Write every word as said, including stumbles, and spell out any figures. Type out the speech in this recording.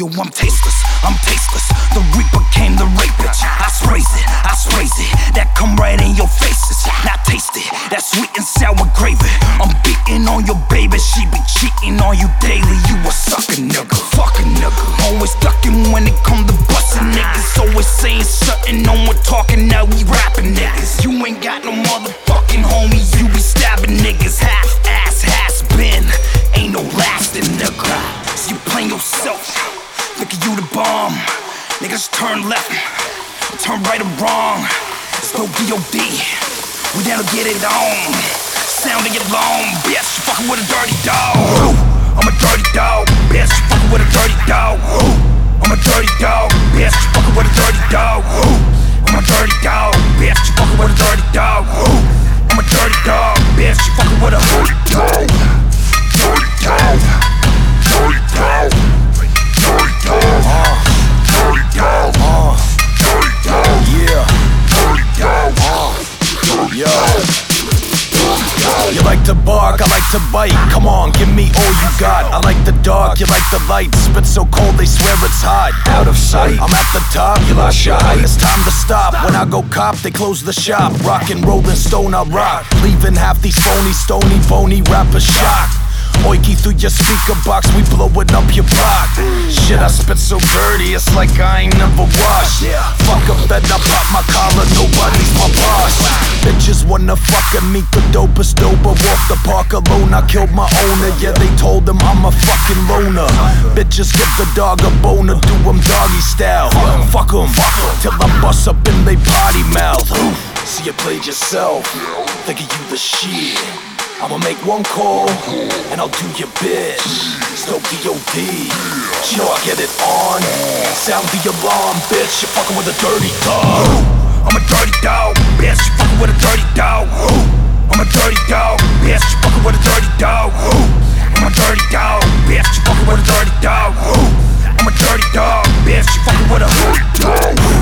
yo, I'm tasteless, I'm tasteless. The reaper came the rape bitch. I sprays it, I sprays it. That come right in your faces. Now taste it, that sweet and sour gravy. I'm beating on your baby, she be cheating on you daily. You a sucker nigga, fuck a nigga. Always ducking when it come to bustin' niggas. Always saying something, no one talking, now we rapping niggas. You ain't got no motherfucking homies, you be stabbing niggas. Half ass, has been, ain't no lasting nigga. So you playing yourself, thinking you the bomb. Niggas turn left, turn right or wrong. It's no D O D, we down to get it on. Sounding it long, bitch, you fucking with a dirty dog. Ooh, I'm a dirty dog, bitch, you fucking with a dirty dog. Ooh, I'm a dirty dog, bitch, you fucking with a dirty dog. Ooh, I'm a dirty dog, bitch, you fucking with a dirty dog. Ooh, I'm a dirty dog, bitch, you fucking with a dirty dog. Dirty dog, dirty dog, dirty dog, uh, dirty dog, uh, dirty dog, yeah, dirty dog, uh, yo. You like to bark, I like to bite. Come on, give me all you got. I like the dark, you like the light. Spit so cold, they swear it's hot. Out of sight, I'm at the top, you lost shy. It's time to stop. When I go cop, they close the shop. Rock and rollin' stone, I rock. Leaving half these phony, stony, bony rappers shocked. Oiky through your speaker box, we blowin' up your block. Shit, I spit so dirty, it's like I ain't never washed. Fuck up, then I pop my collar, nobody's my boss. Bitches wanna fucking meet the dopest doper. Walk the park alone, I killed my owner. Yeah, they told him I'm a fucking loner. Bitches give the dog a boner, do him doggy style. Fuck em, till I bust up in they potty mouth. See, you played yourself, thinking you the shit. I'ma make one call, and I'll do your bitch. Still D O D, you know I get it on. Sound the alarm, bitch, you're fucking with a dirty dog. Ooh, I'm a dirty dog, bitch, you fucking with a dirty dog. Ooh, I'm a dirty dog, bitch, you fucking with a dirty dog. Ooh, I'm a dirty dog, bitch, you fucking with a dirty dog. Ooh, I'm a dirty dog, bitch, you fucking with a dirty dog.